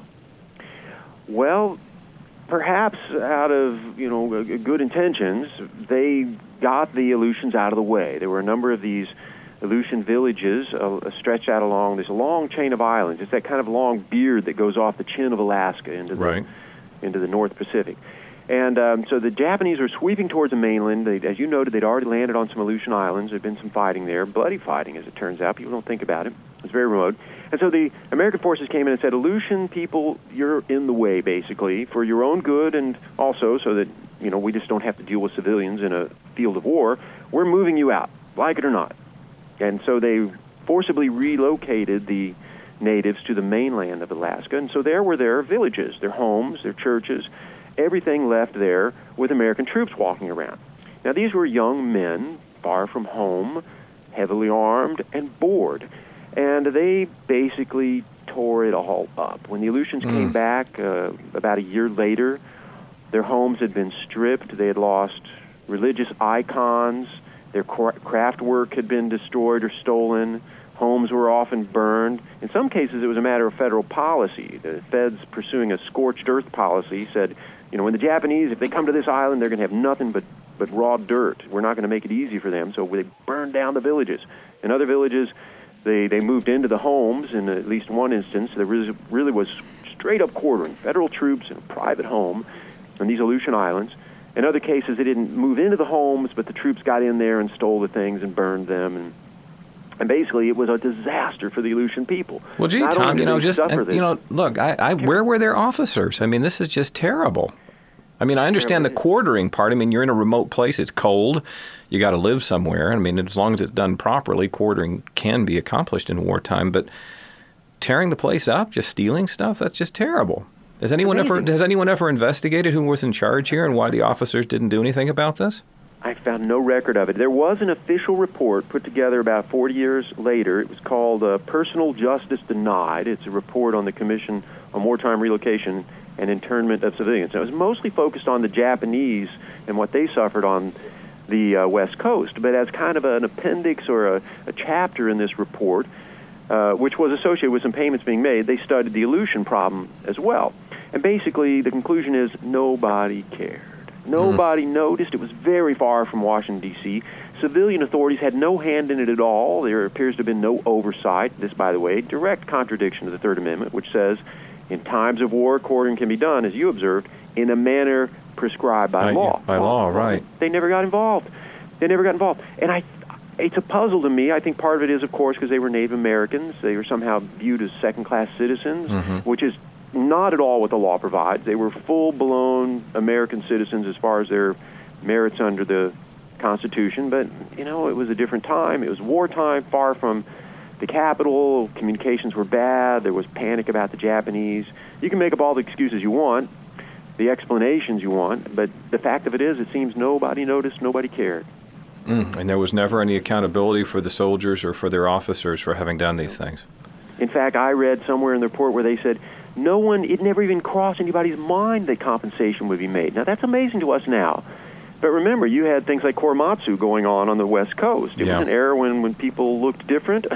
Well, perhaps out of, you know, good intentions, they got the Aleutians out of the way. There were a number of these Aleutian villages uh, stretched out along this long chain of islands. It's that kind of long beard that goes off the chin of Alaska into the, right. into the North Pacific. And um, so the Japanese were sweeping towards the mainland. They, as you noted, they'd already landed on some Aleutian islands. There'd been some fighting there, bloody fighting, as it turns out. People don't think about it. It's very remote. And so the American forces came in and said, Aleutian people, you're in the way, basically, for your own good and also so that, you know, we just don't have to deal with civilians in a field of war. We're moving you out, like it or not. And so they forcibly relocated the natives to the mainland of Alaska. And so there were their villages, their homes, their churches, everything left there with American troops walking around. Now, these were young men, far from home, heavily armed, and bored. And they basically tore it all up. When the Aleutians mm. came back uh, about a year later, their homes had been stripped. They had lost religious icons. Their craft work had been destroyed or stolen. Homes were often burned. In some cases, it was a matter of federal policy. The feds, pursuing a scorched earth policy, said, you know, when the Japanese, if they come to this island, they're going to have nothing but, but raw dirt. We're not going to make it easy for them, so they burned down the villages. In other villages, They they moved into the homes. In at least one instance, there really, really was straight-up quartering, federal troops in a private home on these Aleutian Islands. In other cases, they didn't move into the homes, but the troops got in there and stole the things and burned them. And, and basically, it was a disaster for the Aleutian people. Well, gee, Not Tom, you know, just, this, you know, look, I, I, where were their officers? I mean, this is just terrible. I mean, I understand the quartering part. I mean, you're in a remote place. It's cold. You got to live somewhere. I mean, as long as it's done properly, quartering can be accomplished in wartime. But tearing the place up, just stealing stuff, that's just terrible. Has anyone ever has anyone ever investigated who was in charge here and why the officers didn't do anything about this? I found no record of it. There was an official report put together about forty years later. It was called uh, Personal Justice Denied. It's a report on the Commission on Wartime Relocation and Internment of Civilians. Now, it was mostly focused on the Japanese and what they suffered on the uh, West Coast, but as kind of an appendix or a, a chapter in this report, uh, which was associated with some payments being made, they studied the Aleutian problem as well. And basically, the conclusion is nobody cared. Nobody mm. noticed. It was very far from Washington, D C Civilian authorities had no hand in it at all. There appears to have been no oversight. This, by the way, direct contradiction to the Third Amendment, which says, in times of war, quartering can be done, as you observed, in a manner prescribed by, by law. By law, right. They never got involved. They never got involved. And I, it's a puzzle to me. I think part of it is, of course, because they were Native Americans. They were somehow viewed as second-class citizens, mm-hmm. which is not at all what the law provides. They were full-blown American citizens as far as their merits under the Constitution. But, you know, it was a different time. It was wartime, far from the capital. Communications were bad. There was panic about the Japanese. You can make up all the excuses you want, the explanations you want, but the fact of it is, it seems nobody noticed, nobody cared. Mm, and there was never any accountability for the soldiers or for their officers for having done these things. In fact, I read somewhere in the report where they said no one, it never even crossed anybody's mind that compensation would be made. Now, that's amazing to us now. But remember, you had things like Korematsu going on on the West Coast. It yeah. was an era when, when people looked different,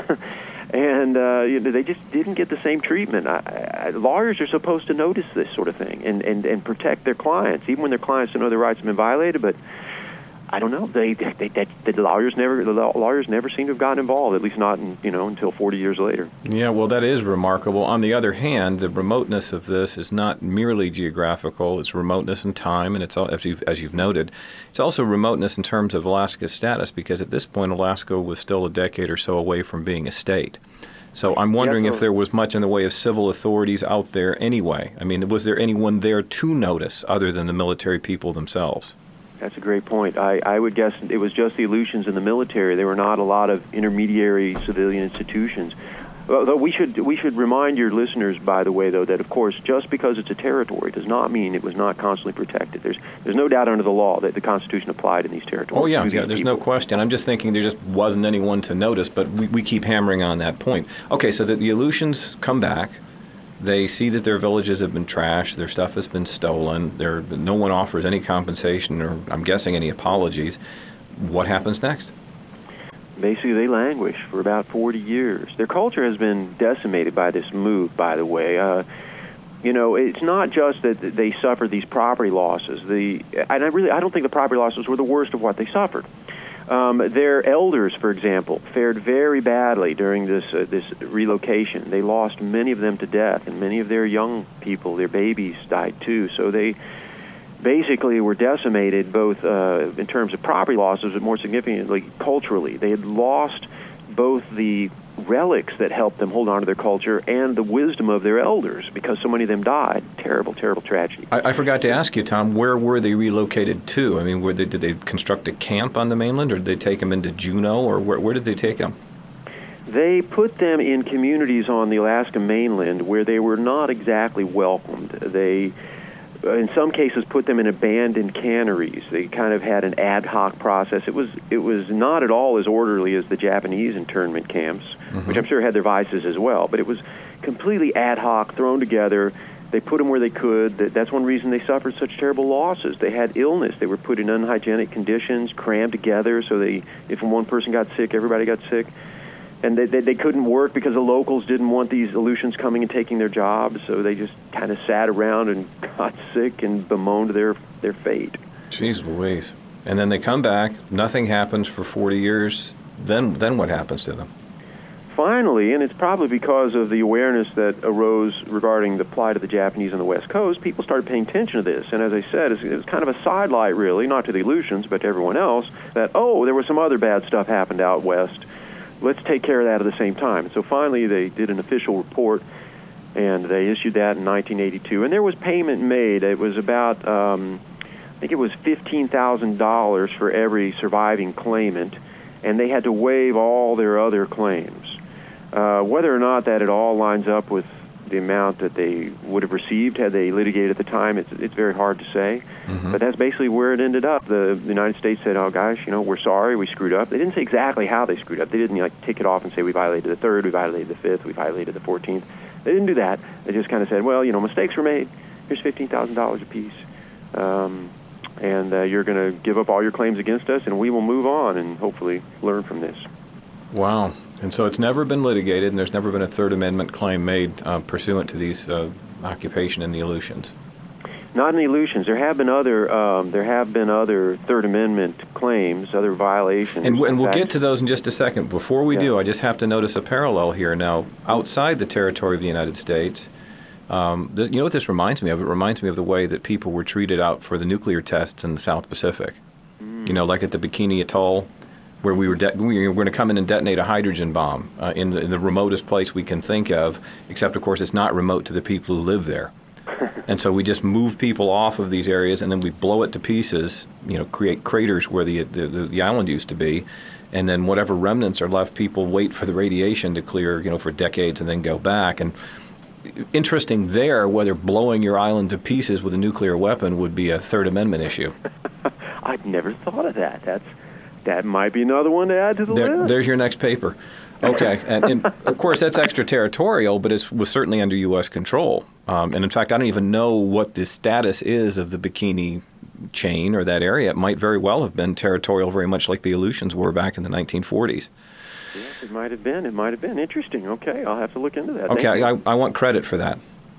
and uh, you know, they just didn't get the same treatment. I, I, lawyers are supposed to notice this sort of thing and, and, and protect their clients, even when their clients don't know their rights have been violated. But I don't know. They, they, they, the lawyers never, the lawyers never seem to have gotten involved. At least not, in, you know, until forty years later. Yeah, well, that is remarkable. On the other hand, the remoteness of this is not merely geographical. It's remoteness in time, and it's all, as you've, as you've noted, it's also remoteness in terms of Alaska's status, because at this point, Alaska was still a decade or so away from being a state. So I'm wondering yeah, so, if there was much in the way of civil authorities out there anyway. I mean, was there anyone there to notice other than the military people themselves? That's a great point. I, I would guess it was just the Aleutians and the military. There were not a lot of intermediary civilian institutions. Though we should we should remind your listeners, by the way, though, that of course, just because it's a territory does not mean it was not constantly protected. There's there's no doubt under the law that the Constitution applied in these territories. Oh yeah, yeah. There's people. no question. I'm just thinking there just wasn't anyone to notice, but we, we keep hammering on that point. Okay, so the, the Aleutians come back. They see that their villages have been trashed, their stuff has been stolen, there, no one offers any compensation or, I'm guessing, any apologies. What happens next? Basically, they languish for about forty years. Their culture has been decimated by this move, by the way. Uh, you know, it's not just that they suffered these property losses. The, and I really, I don't think the property losses were the worst of what they suffered. Um, their elders, for example, fared very badly during this uh, this relocation. They lost many of them to death, and many of their young people, their babies, died too. So they basically were decimated both uh, in terms of property losses, but more significantly culturally. They had lost both the relics that helped them hold on to their culture and the wisdom of their elders, because so many of them died. Terrible, terrible tragedy. I, I forgot to ask you, Tom, where were they relocated to? I mean, were they, did they construct a camp on the mainland, or did they take them into Juneau, or where, where did they take them? They put them in communities on the Alaska mainland where they were not exactly welcomed. They, in some cases, put them in abandoned canneries. They kind of had an ad hoc process. It was it was not at all as orderly as the Japanese internment camps, mm-hmm. which I'm sure had their vices as well, but it was completely ad hoc, thrown together. They put them where they could. That's one reason they suffered such terrible losses. They had illness. They were put in unhygienic conditions, crammed together, so they, if one person got sick, everybody got sick. And they, they, they couldn't work because the locals didn't want these Aleutians coming and taking their jobs, so they just kind of sat around and got sick and bemoaned their, their fate. Jeez Louise. And then they come back, nothing happens for forty years, then then what happens to them? Finally, and it's probably because of the awareness that arose regarding the plight of the Japanese on the West Coast, people started paying attention to this. And as I said, it was kind of a sidelight, really, not to the Aleutians, but to everyone else, that, oh, there was some other bad stuff happened out west. Let's take care of that at the same time. So finally, they did an official report, and they issued that in nineteen eighty-two. And there was payment made. It was about, um, I think it was fifteen thousand dollars for every surviving claimant, and they had to waive all their other claims. Uh, whether or not that at all lines up with the amount that they would have received had they litigated at the time, it's, it's very hard to say. Mm-hmm. But that's basically where it ended up. The, the United States said, oh, gosh, you know, we're sorry, we screwed up. They didn't say exactly how they screwed up. They didn't, like, tick it off and say we violated the third, we violated the fifth, we violated the fourteenth. They didn't do that. They just kind of said, well, you know, mistakes were made. Here's fifteen thousand dollars apiece. Um, and uh, you're going to give up all your claims against us, and we will move on and hopefully learn from this. Wow. And so it's never been litigated, and there's never been a Third Amendment claim made uh, pursuant to these uh, occupation in the Aleutians. Not in the Aleutians. There have been other. Um, there have been other Third Amendment claims, other violations. And, and we'll get to those in just a second. Before we yeah. do, I just have to notice a parallel here. Now, outside the territory of the United States, um, th- you know what this reminds me of? It reminds me of the way that people were treated out for the nuclear tests in the South Pacific. Mm. You know, like at the Bikini Atoll, where we were, de- we were going to come in and detonate a hydrogen bomb uh, in, the, in the remotest place we can think of, except, of course, it's not remote to the people who live there. And so we just move people off of these areas, and then we blow it to pieces, you know, create craters where the, the, the island used to be, and then whatever remnants are left, people wait for the radiation to clear, you know, for decades and then go back. And interesting there, whether blowing your island to pieces with a nuclear weapon would be a Third Amendment issue. I'd never thought of that. That's That might be another one to add to the there, list. There's your next paper. Okay. and, and, of course, that's extraterritorial, but it was certainly under U S control. Um, and, in fact, I don't even know what the status is of the Bikini chain or that area. It might very well have been territorial, very much like the Aleutians were back in the nineteen forties. Yes, it might have been. It might have been. Interesting. Okay, I'll have to look into that. Okay, I, I want credit for that.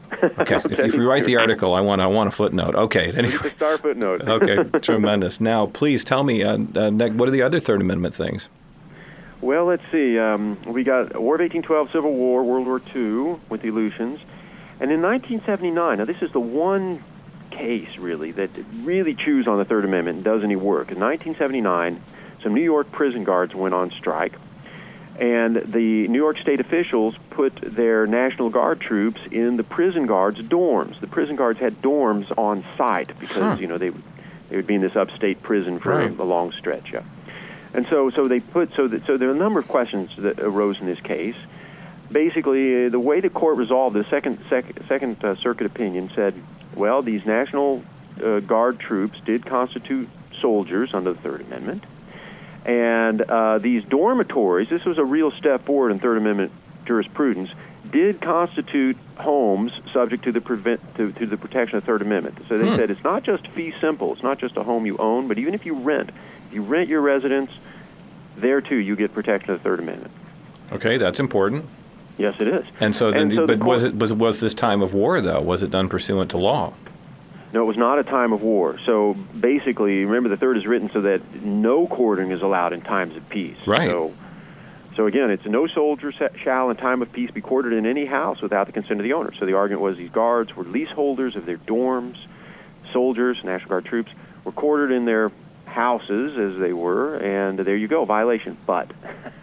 Okay. okay. If, if you write the article, I want I want a footnote. Okay. Anyway. The star footnote. Okay. Tremendous. Now, please tell me, uh, uh, what are the other Third Amendment things? Well, let's see. Um, we got War of eighteen twelve, Civil War, World War Two with the Aleutians. And in nineteen seventy-nine, now this is the one case, really, that really chews on the Third Amendment and does any work. In nineteen seventy-nine, some New York prison guards went on strike, and the New York state officials put their National Guard troops in the prison guards' dorms. The prison guards had dorms on site because, huh. you know, they, they would be in this upstate prison for right. a long stretch, yeah. And so, so they put so that so there are a number of questions that arose in this case. Basically, uh, the way the court resolved the second sec, second uh, circuit opinion said, well, these National uh, Guard troops did constitute soldiers under the Third Amendment, and uh, these dormitories. This was a real step forward in Third Amendment jurisprudence. Did constitute homes subject to the prevent to, to the protection of the Third Amendment. So they hmm. said it's not just fee simple. It's not just a home you own, but even if you rent. You rent your residence, there too you get protection of the Third Amendment. Okay, that's important. Yes, it is. And so then, and so but the was it was was this time of war though? Was it done pursuant to law? No, it was not a time of war. So basically, remember the Third is written so that no quartering is allowed in times of peace. Right. So, so again, it's no soldier shall in time of peace be quartered in any house without the consent of the owner. So the argument was these guards were leaseholders of their dorms. Soldiers, National Guard troops, were quartered in their houses as they were, and there you go, violation. But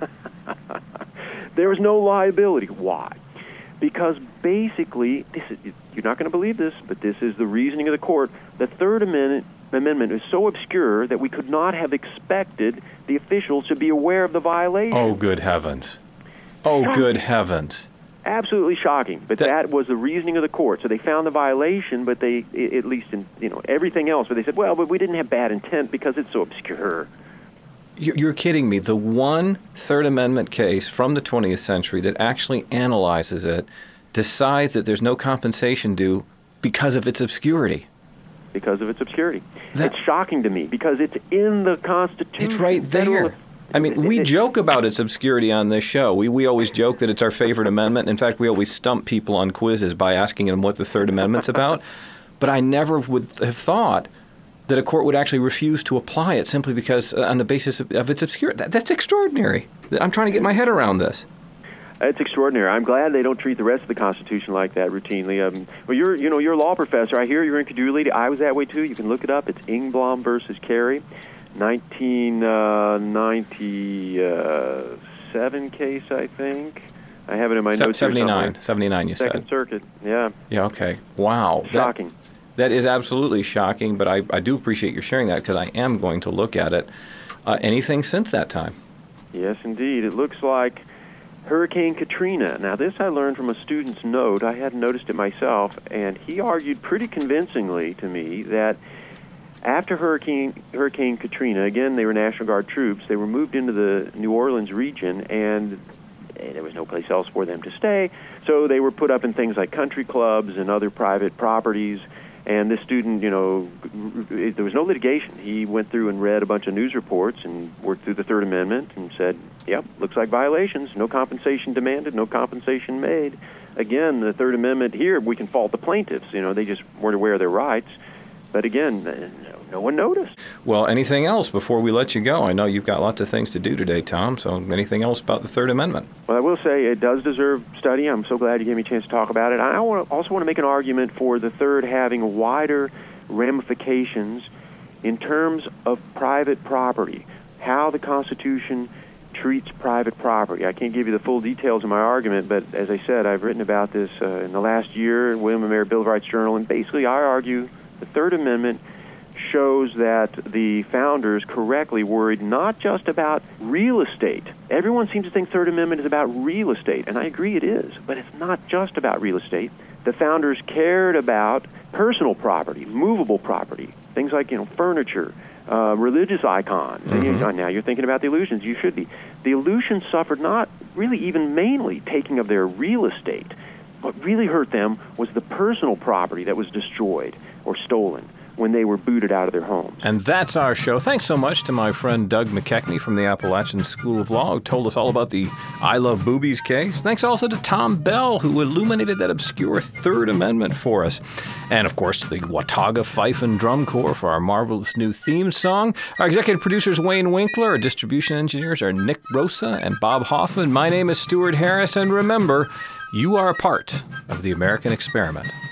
there was no liability. Why? Because basically, this is, you're not going to believe this, but this is the reasoning of the court. The Third Amendment, Amendment is so obscure that we could not have expected the officials to be aware of the violation. Oh, good heavens. Oh, shocking. Good heavens. Absolutely shocking, but that, that was the reasoning of the court. So they found the violation, but they, at least in you know everything else, but they said, well, but we didn't have bad intent because it's so obscure. You're kidding me. The one Third Amendment case from the twentieth century that actually analyzes it decides that there's no compensation due because of its obscurity. Because of its obscurity. That, it's shocking to me because it's in the Constitution. It's right there. Federal, I mean, we joke about its obscurity on this show. We we always joke that it's our favorite amendment. In fact, we always stump people on quizzes by asking them what the Third Amendment's about. But I never would have thought that a court would actually refuse to apply it simply because uh, on the basis of, of its obscurity. That, that's extraordinary. I'm trying to get my head around this. It's extraordinary. I'm glad they don't treat the rest of the Constitution like that routinely. Um, well, you're, you know, you're a law professor. I hear you're in credulity. I was that way too. You can look it up. It's Ingblom versus Carey, nineteen ninety-seven case, I think. I have it in my Se- notes. seventy-nine. seventy-nine. You Second said. Second Circuit. Yeah. Yeah. Okay. Wow. Shocking. That, that is absolutely shocking. But I, I do appreciate you sharing that because I am going to look at it. Uh, anything since that time? Yes, indeed. It looks like Hurricane Katrina. Now, this I learned from a student's note. I hadn't noticed it myself, and he argued pretty convincingly to me that after Hurricane Hurricane Katrina, again, they were National Guard troops, they were moved into the New Orleans region, and there was no place else for them to stay, so they were put up in things like country clubs and other private properties. And this student, you know, there was no litigation. He went through and read a bunch of news reports and worked through the Third Amendment and said, yep, looks like violations. No compensation demanded, no compensation made. Again, the Third Amendment here, we can fault the plaintiffs. You know, they just weren't aware of their rights. But again, no, no one noticed. Well, anything else before we let you go? I know you've got lots of things to do today, Tom, so anything else about the Third Amendment? Well, I will say it does deserve study. I'm so glad you gave me a chance to talk about it. I also want to make an argument for the Third having wider ramifications in terms of private property, how the Constitution treats private property. I can't give you the full details of my argument, but as I said, I've written about this uh, in the last year, William and Mary Bill of Rights Journal, and basically I argue the Third Amendment shows that the founders correctly worried not just about real estate. Everyone seems to think Third Amendment is about real estate, and I agree it is, but it's not just about real estate. The founders cared about personal property, movable property, things like, you know, furniture, uh, religious icons. Mm-hmm. And you, now you're thinking about the Aleutians. You should be. The Aleutians suffered not really even mainly taking of their real estate. What really hurt them was the personal property that was destroyed or stolen. when they were booted out of their homes. And that's our show. Thanks so much to my friend Doug McKechnie from the Appalachian School of Law, who told us all about the I Love Boobies case. Thanks also to Tom Bell, who illuminated that obscure Third Amendment for us. And, of course, to the Watauga Fife and Drum Corps for our marvelous new theme song. Our executive producers, Wayne Winkler. Our distribution engineers are Nick Rosa and Bob Hoffman. My name is Stuart Harris, and remember, you are a part of the American experiment.